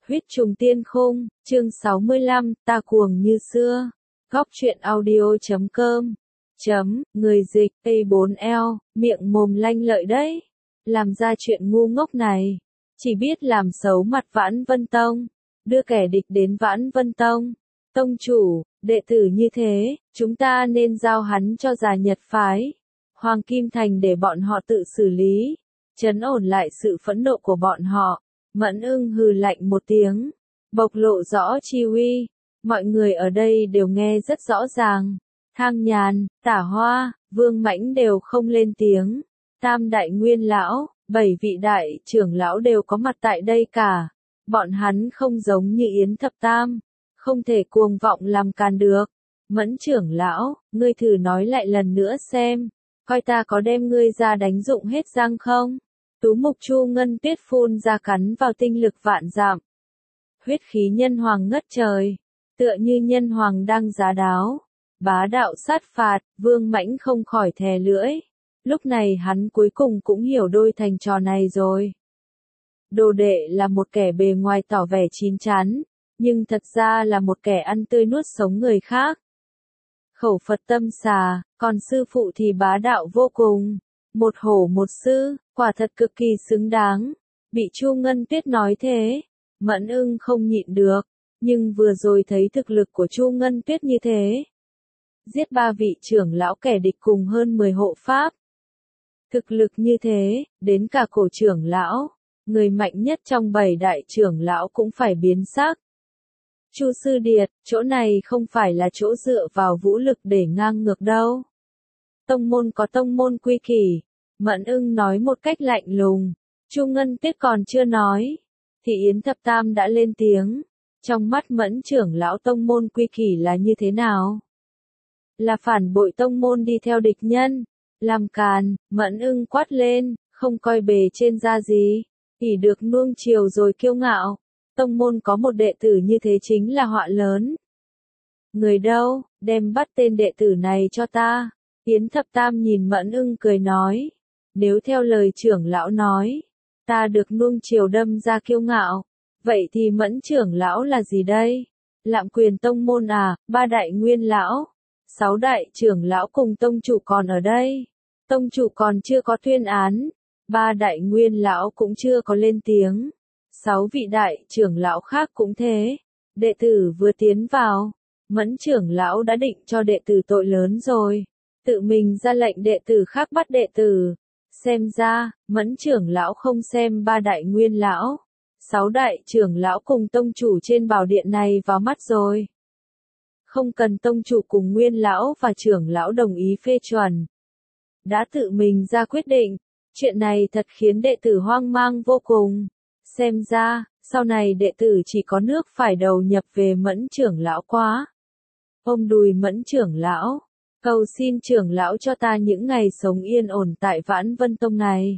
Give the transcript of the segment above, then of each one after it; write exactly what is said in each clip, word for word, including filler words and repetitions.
Huyết trùng tiên khung, chương sáu mươi lăm, ta cuồng như xưa. Góc truyện audio chấm com. Chấm, người dịch, A bốn L, miệng mồm lanh lợi đấy. Làm ra chuyện ngu ngốc này. Chỉ biết làm xấu mặt Vãn Vân Tông. Đưa kẻ địch đến Vãn Vân Tông. Tông chủ, đệ tử như thế, chúng ta nên giao hắn cho già Nhật phái. Hoàng Kim Thành để bọn họ tự xử lý. Trấn ổn lại sự phẫn nộ của bọn họ. Mẫn ưng hừ lạnh một tiếng, bộc lộ rõ chi uy, mọi người ở đây đều nghe rất rõ ràng. Thang Nhàn, Tả Hoa, Vương Mãnh đều không lên tiếng. Tam đại nguyên lão, bảy vị đại trưởng lão đều có mặt tại đây cả. Bọn hắn không giống như Yến Thập Tam, không thể cuồng vọng làm càn được. Mẫn trưởng lão, ngươi thử nói lại lần nữa xem, coi ta có đem ngươi ra đánh dụng hết răng không? Tú mục Chu Ngân Tuyết phun ra cắn vào tinh lực vạn dặm. Huyết khí nhân hoàng ngất trời, tựa như nhân hoàng đang giá đáo. Bá đạo sát phạt, Vương Mãnh không khỏi thè lưỡi. Lúc này hắn cuối cùng cũng hiểu đôi thành trò này rồi. Đồ đệ là một kẻ bề ngoài tỏ vẻ chín chắn, nhưng thật ra là một kẻ ăn tươi nuốt sống người khác. Khẩu Phật tâm xà, còn sư phụ thì bá đạo vô cùng. Một hổ một sư, quả thật cực kỳ xứng đáng. Bị Chu Ngân Tuyết nói thế, Mẫn ưng không nhịn được, nhưng vừa rồi thấy thực lực của Chu Ngân Tuyết như thế. Giết ba vị trưởng lão kẻ địch cùng hơn mười hộ pháp. Thực lực như thế, đến cả cổ trưởng lão, người mạnh nhất trong bảy đại trưởng lão cũng phải biến sắc. Chu Sư Điệt, chỗ này không phải là chỗ dựa vào vũ lực để ngang ngược đâu. Tông môn có tông môn quy kỷ, Mẫn ưng nói một cách lạnh lùng. Chu Ngân Tuyết còn chưa nói, thì Yến Thập Tam đã lên tiếng. Trong mắt Mẫn trưởng lão tông môn quy kỷ là như thế nào? Là phản bội tông môn đi theo địch nhân, làm càn. Mẫn ưng quát lên, không coi bề trên ra gì, ỷ được nuông chiều rồi kiêu ngạo. Tông môn có một đệ tử như thế chính là họa lớn. Người đâu, đem bắt tên đệ tử này cho ta. Yến Thập Tam nhìn Mẫn ưng cười nói, nếu theo lời trưởng lão nói, ta được nuông chiều đâm ra kiêu ngạo, vậy thì Mẫn trưởng lão là gì đây? Lạm quyền tông môn à? Ba đại nguyên lão, sáu đại trưởng lão cùng tông chủ còn ở đây. Tông chủ còn chưa có tuyên án, ba đại nguyên lão cũng chưa có lên tiếng. Sáu vị đại trưởng lão khác cũng thế. Đệ tử vừa tiến vào, Mẫn trưởng lão đã định cho đệ tử tội lớn rồi. Tự mình ra lệnh đệ tử khác bắt đệ tử. Xem ra, Mẫn trưởng lão không xem ba đại nguyên lão, sáu đại trưởng lão cùng tông chủ trên bảo điện này vào mắt rồi. Không cần tông chủ cùng nguyên lão và trưởng lão đồng ý phê chuẩn. Đã tự mình ra quyết định, chuyện này thật khiến đệ tử hoang mang vô cùng. Xem ra, sau này đệ tử chỉ có nước phải đầu nhập về Mẫn trưởng lão quá. Ôm đùi Mẫn trưởng lão, cầu xin trưởng lão cho ta những ngày sống yên ổn tại Vãn Vân Tông này.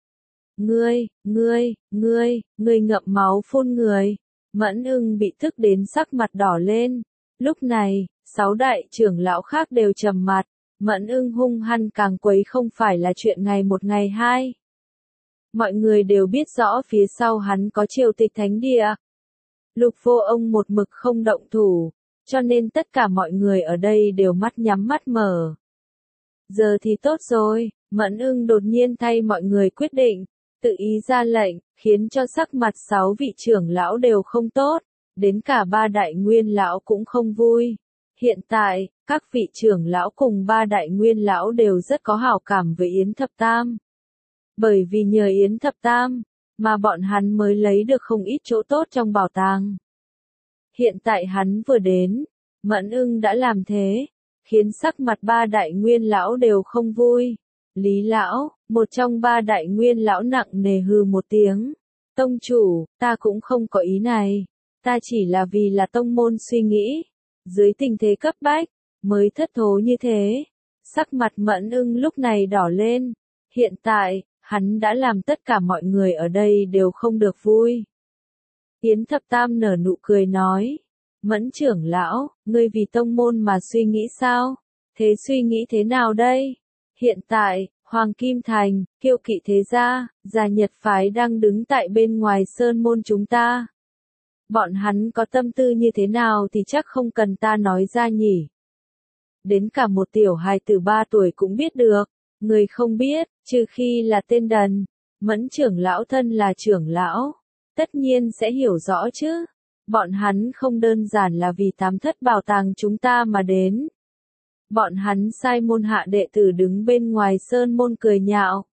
Ngươi, ngươi, ngươi, ngươi ngậm máu phun người. Mẫn ưng bị tức đến sắc mặt đỏ lên. Lúc này, sáu đại trưởng lão khác đều trầm mặt. Mẫn ưng hung hăng càng quấy không phải là chuyện ngày một ngày hai. Mọi người đều biết rõ phía sau hắn có triều tịch thánh địa. Lục Vô Ông một mực không động thủ, cho nên tất cả mọi người ở đây đều mắt nhắm mắt mở. Giờ thì tốt rồi, Mẫn ưng đột nhiên thay mọi người quyết định, tự ý ra lệnh, khiến cho sắc mặt sáu vị trưởng lão đều không tốt, đến cả ba đại nguyên lão cũng không vui. Hiện tại, các vị trưởng lão cùng ba đại nguyên lão đều rất có hảo cảm với Yến Thập Tam. Bởi vì nhờ Yến Thập Tam, mà bọn hắn mới lấy được không ít chỗ tốt trong bảo tàng. Hiện tại hắn vừa đến, Mẫn ưng đã làm thế, khiến sắc mặt ba đại nguyên lão đều không vui. Lý lão, một trong ba đại nguyên lão nặng nề hừ một tiếng. Tông chủ, ta cũng không có ý này, ta chỉ là vì là tông môn suy nghĩ. Dưới tình thế cấp bách, mới thất thố như thế. Sắc mặt Mẫn ưng lúc này đỏ lên. Hiện tại, hắn đã làm tất cả mọi người ở đây đều không được vui. Yến Thập Tam nở nụ cười nói, Mẫn trưởng lão, ngươi vì tông môn mà suy nghĩ sao? Thế suy nghĩ thế nào đây? Hiện tại, Hoàng Kim Thành, Kiêu Kỵ thế gia, già Nhật phái đang đứng tại bên ngoài sơn môn chúng ta. Bọn hắn có tâm tư như thế nào thì chắc không cần ta nói ra nhỉ. Đến cả một tiểu hài từ ba tuổi cũng biết được, người không biết, trừ khi là tên đần. Mẫn trưởng lão thân là trưởng lão, tất nhiên sẽ hiểu rõ chứ. Bọn hắn không đơn giản là vì tám thất bảo tàng chúng ta mà đến. Bọn hắn sai môn hạ đệ tử đứng bên ngoài sơn môn cười nhạo.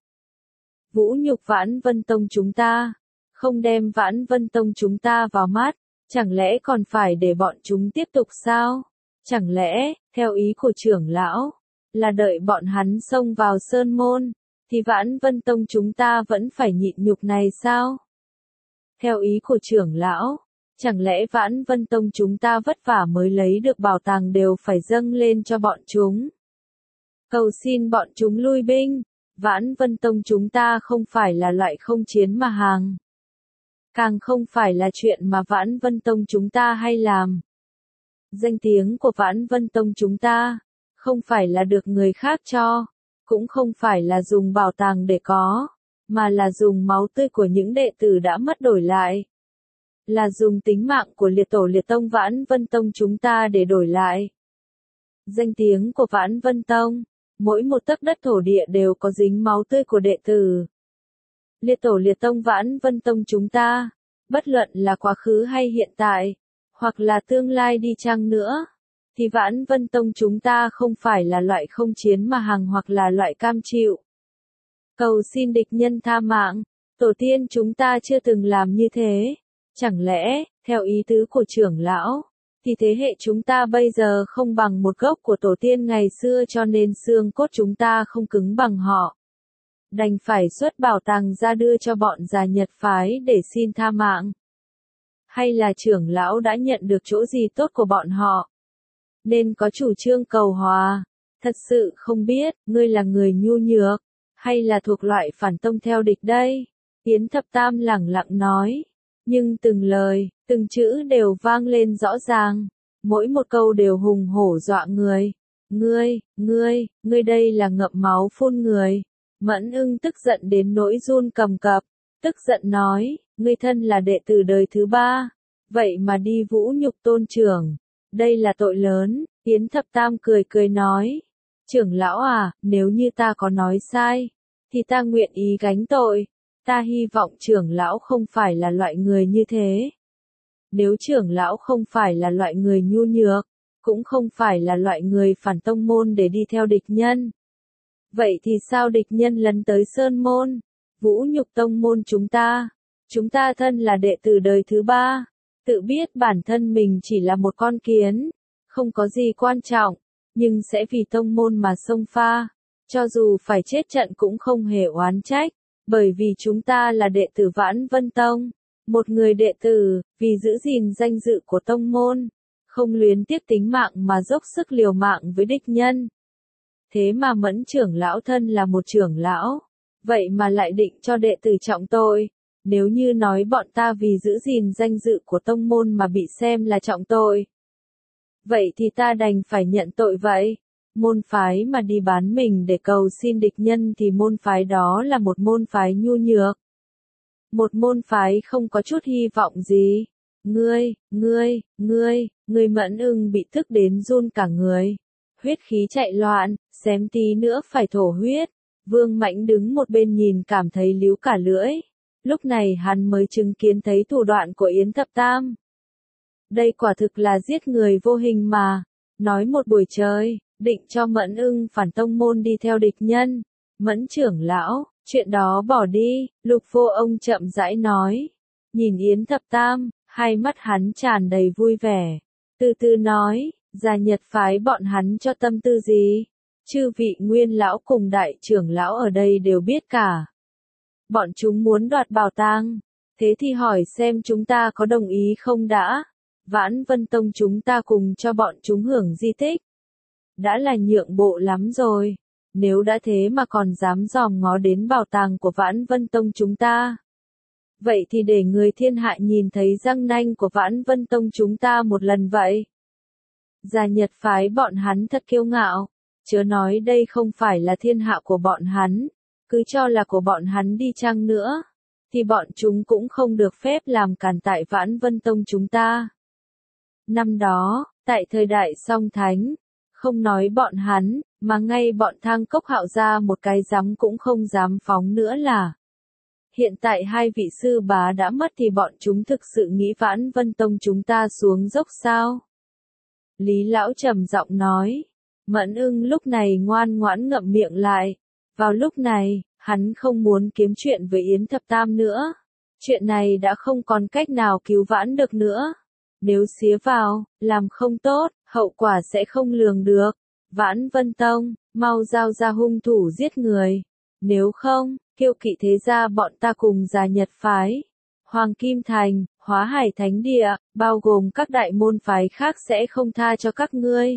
Vũ nhục Vãn Vân Tông chúng ta, không đem Vãn Vân Tông chúng ta vào mắt, chẳng lẽ còn phải để bọn chúng tiếp tục sao? Chẳng lẽ, theo ý của trưởng lão, là đợi bọn hắn xông vào sơn môn, thì Vãn Vân Tông chúng ta vẫn phải nhịn nhục này sao? Theo ý của trưởng lão, chẳng lẽ Vãn Vân Tông chúng ta vất vả mới lấy được bảo tàng đều phải dâng lên cho bọn chúng? Cầu xin bọn chúng lui binh, Vãn Vân Tông chúng ta không phải là loại không chiến mà hàng. Càng không phải là chuyện mà Vãn Vân Tông chúng ta hay làm. Danh tiếng của Vãn Vân Tông chúng ta, không phải là được người khác cho, cũng không phải là dùng bảo tàng để có, mà là dùng máu tươi của những đệ tử đã mất đổi lại. Là dùng tính mạng của liệt tổ liệt tông Vãn Vân Tông chúng ta để đổi lại. Danh tiếng của Vãn Vân Tông, mỗi một tấc đất thổ địa đều có dính máu tươi của đệ tử. Liệt tổ liệt tông Vãn Vân Tông chúng ta, bất luận là quá khứ hay hiện tại, hoặc là tương lai đi chăng nữa, thì Vãn Vân Tông chúng ta không phải là loại không chiến mà hàng hoặc là loại cam chịu. Cầu xin địch nhân tha mạng, tổ tiên chúng ta chưa từng làm như thế. Chẳng lẽ, theo ý tứ của trưởng lão, thì thế hệ chúng ta bây giờ không bằng một gốc của tổ tiên ngày xưa cho nên xương cốt chúng ta không cứng bằng họ. Đành phải xuất bảo tàng ra đưa cho bọn già Nhật phái để xin tha mạng. Hay là trưởng lão đã nhận được chỗ gì tốt của bọn họ, nên có chủ trương cầu hòa? Thật sự không biết, ngươi là người nhu nhược, hay là thuộc loại phản tông theo địch đây? Yến Thập Tam lẳng lặng nói. Nhưng từng lời, từng chữ đều vang lên rõ ràng, mỗi một câu đều hùng hổ dọa người. Ngươi, ngươi, ngươi đây là ngậm máu phun người. Mẫn Ưng tức giận đến nỗi run cầm cập, tức giận nói, ngươi thân là đệ tử đời thứ ba, vậy mà đi vũ nhục tôn trưởng, đây là tội lớn. Yến Thập Tam cười cười nói, trưởng lão à, nếu như ta có nói sai, thì ta nguyện ý gánh tội. Ta hy vọng trưởng lão không phải là loại người như thế. Nếu trưởng lão không phải là loại người nhu nhược, cũng không phải là loại người phản tông môn để đi theo địch nhân. Vậy thì sao địch nhân lấn tới sơn môn, vũ nhục tông môn chúng ta? Chúng ta thân là đệ tử đời thứ ba, tự biết bản thân mình chỉ là một con kiến, không có gì quan trọng, nhưng sẽ vì tông môn mà xông pha, cho dù phải chết trận cũng không hề oán trách. Bởi vì chúng ta là đệ tử Vãn Vân Tông, một người đệ tử, vì giữ gìn danh dự của tông môn, không luyến tiếc tính mạng mà dốc sức liều mạng với địch nhân. Thế mà Mẫn trưởng lão thân là một trưởng lão, vậy mà lại định cho đệ tử trọng tội. Nếu như nói bọn ta vì giữ gìn danh dự của tông môn mà bị xem là trọng tội, vậy thì ta đành phải nhận tội vậy. Môn phái mà đi bán mình để cầu xin địch nhân thì môn phái đó là một môn phái nhu nhược. Một môn phái không có chút hy vọng gì. Ngươi, ngươi, ngươi, ngươi Mẫn Ưng bị tức đến run cả người. Huyết khí chạy loạn, xém tí nữa phải thổ huyết. Vương Mãnh đứng một bên nhìn cảm thấy líu cả lưỡi. Lúc này hắn mới chứng kiến thấy thủ đoạn của Yến Thập Tam. Đây quả thực là giết người vô hình mà. Nói một buổi trời, định cho Mẫn Ưng phản tông môn đi theo địch nhân. Mẫn trưởng lão, chuyện đó bỏ đi, Lục Vô Ông chậm rãi nói. Nhìn Yến Thập Tam, hai mắt hắn tràn đầy vui vẻ. Từ từ nói, già Nhật phái bọn hắn cho tâm tư gì? Chư vị nguyên lão cùng đại trưởng lão ở đây đều biết cả. Bọn chúng muốn đoạt bảo tàng. Thế thì hỏi xem chúng ta có đồng ý không đã? Vãn Vân Tông chúng ta cùng cho bọn chúng hưởng di tích. Đã là nhượng bộ lắm rồi. Nếu đã thế mà còn dám dòm ngó đến bảo tàng của Vãn Vân Tông chúng ta. Vậy thì để người thiên hạ nhìn thấy răng nanh của Vãn Vân Tông chúng ta một lần vậy. Già Nhật phái bọn hắn thật kiêu ngạo. Chớ nói đây không phải là thiên hạ của bọn hắn. Cứ cho là của bọn hắn đi chăng nữa. thì bọn chúng cũng không được phép làm cản tại Vãn Vân Tông chúng ta. Năm đó, tại thời đại Song Thánh, không nói bọn hắn, mà ngay bọn Thang Cốc Hạo ra một cái dám cũng không dám phóng nữa là. Hiện tại hai vị sư bá đã mất thì bọn chúng thực sự nghĩ Vãn Vân Tông chúng ta xuống dốc sao? Lý Lão trầm giọng nói. Mẫn Ưng lúc này ngoan ngoãn ngậm miệng lại. Vào lúc này, hắn không muốn kiếm chuyện với Yến Thập Tam nữa. Chuyện này đã không còn cách nào cứu vãn được nữa. Nếu xía vào, làm không tốt, hậu quả sẽ không lường được. Vãn Vân Tông, mau giao ra hung thủ giết người. Nếu không, Kiêu Kỵ thế gia bọn ta cùng Già Nhật phái, Hoàng Kim Thành, Hóa Hải Thánh Địa, bao gồm các đại môn phái khác sẽ không tha cho các ngươi.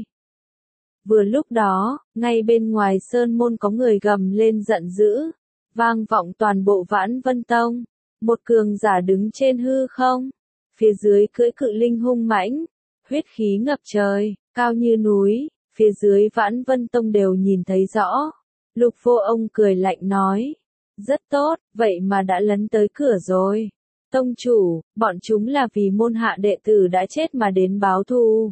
Vừa lúc đó, ngay bên ngoài sơn môn có người gầm lên giận dữ, vang vọng toàn bộ Vãn Vân Tông. Một cường giả đứng trên hư không, phía dưới cưỡi cự linh hung mãnh, huyết khí ngập trời, cao như núi, phía dưới Vãn Vân Tông đều nhìn thấy rõ. Lục Vô Ông cười lạnh nói, rất tốt, vậy mà đã lấn tới cửa rồi. Tông chủ, bọn chúng là vì môn hạ đệ tử đã chết mà đến báo thù.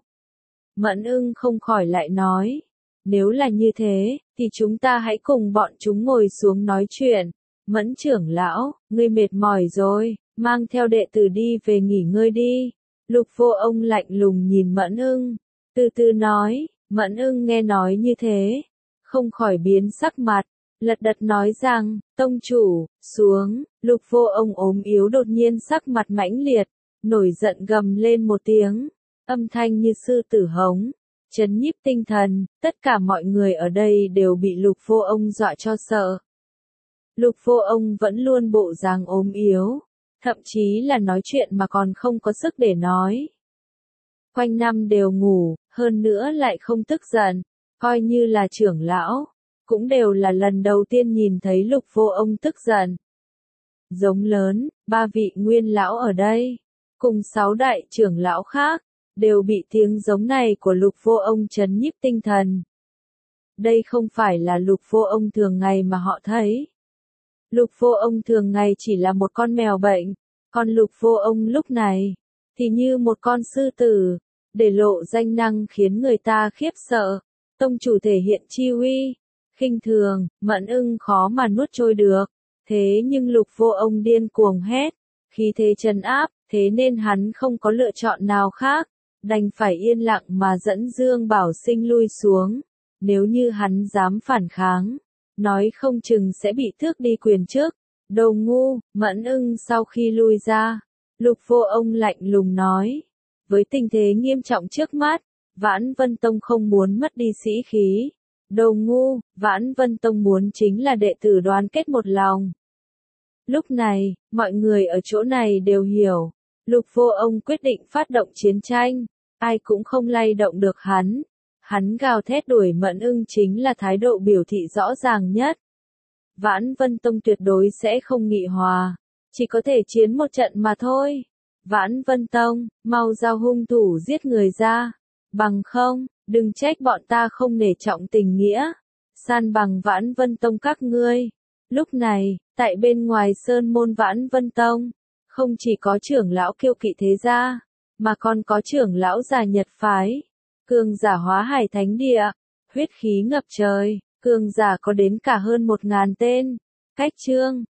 Mẫn Ưng không khỏi lại nói, nếu là như thế, thì chúng ta hãy cùng bọn chúng ngồi xuống nói chuyện. Mẫn trưởng lão, ngươi mệt mỏi rồi, mang theo đệ tử đi về nghỉ ngơi đi. Lục Vô Ông lạnh lùng nhìn Mẫn Ưng, từ từ nói. Mẫn Ưng nghe nói như thế, không khỏi biến sắc mặt, lật đật nói rằng, tông chủ, xuống. Lục Vô Ông ốm yếu đột nhiên sắc mặt mãnh liệt, nổi giận gầm lên một tiếng, âm thanh như sư tử hống, chấn nhiếp tinh thần, tất cả mọi người ở đây đều bị Lục Vô Ông dọa cho sợ. Lục Vô Ông vẫn luôn bộ dáng ốm yếu, thậm chí là nói chuyện mà còn không có sức để nói. Quanh năm đều ngủ, hơn nữa lại không tức giận, coi như là trưởng lão, cũng đều là lần đầu tiên nhìn thấy Lục Vô Ông tức giận. Giống lớn, ba vị nguyên lão ở đây, cùng sáu đại trưởng lão khác, đều bị tiếng giống này của Lục Vô Ông chấn nhiếp tinh thần. Đây không phải là Lục Vô Ông thường ngày mà họ thấy. Lục Vô Ông thường ngày chỉ là một con mèo bệnh, còn Lục Vô Ông lúc này, thì như một con sư tử, để lộ danh năng khiến người ta khiếp sợ. Tông chủ thể hiện chi uy, khinh thường, Mẫn Ưng khó mà nuốt trôi được. Thế nhưng Lục Vô Ông điên cuồng hét, khí thế trấn áp, thế nên hắn không có lựa chọn nào khác, đành phải yên lặng mà dẫn Dương Bảo Sinh lui xuống. Nếu như hắn dám phản kháng, nói không chừng sẽ bị tước đi quyền chức. Đồ ngu. Mẫn Ưng sau khi lui ra, Lục Vô Ông lạnh lùng nói, với tình thế nghiêm trọng trước mắt, Vãn Vân Tông không muốn mất đi sĩ khí. Đồ ngu. Vãn Vân Tông muốn chính là đệ tử đoàn kết một lòng. Lúc này, mọi người ở chỗ này đều hiểu, Lục Vô Ông quyết định phát động chiến tranh, ai cũng không lay động được hắn. Hắn gào thét đuổi Mẫn Ưng chính là thái độ biểu thị rõ ràng nhất. Vãn Vân Tông tuyệt đối sẽ không nghị hòa, chỉ có thể chiến một trận mà thôi. Vãn Vân Tông, mau giao hung thủ giết người ra, bằng không, đừng trách bọn ta không nể trọng tình nghĩa, san bằng Vãn Vân Tông các ngươi. Lúc này, tại bên ngoài sơn môn Vãn Vân Tông, không chỉ có trưởng lão Kiêu Kỵ thế gia, mà còn có trưởng lão Già Nhật phái, cường giả Hóa Hải Thánh Địa, huyết khí ngập trời, cường giả có đến cả hơn một ngàn tên. Cách chương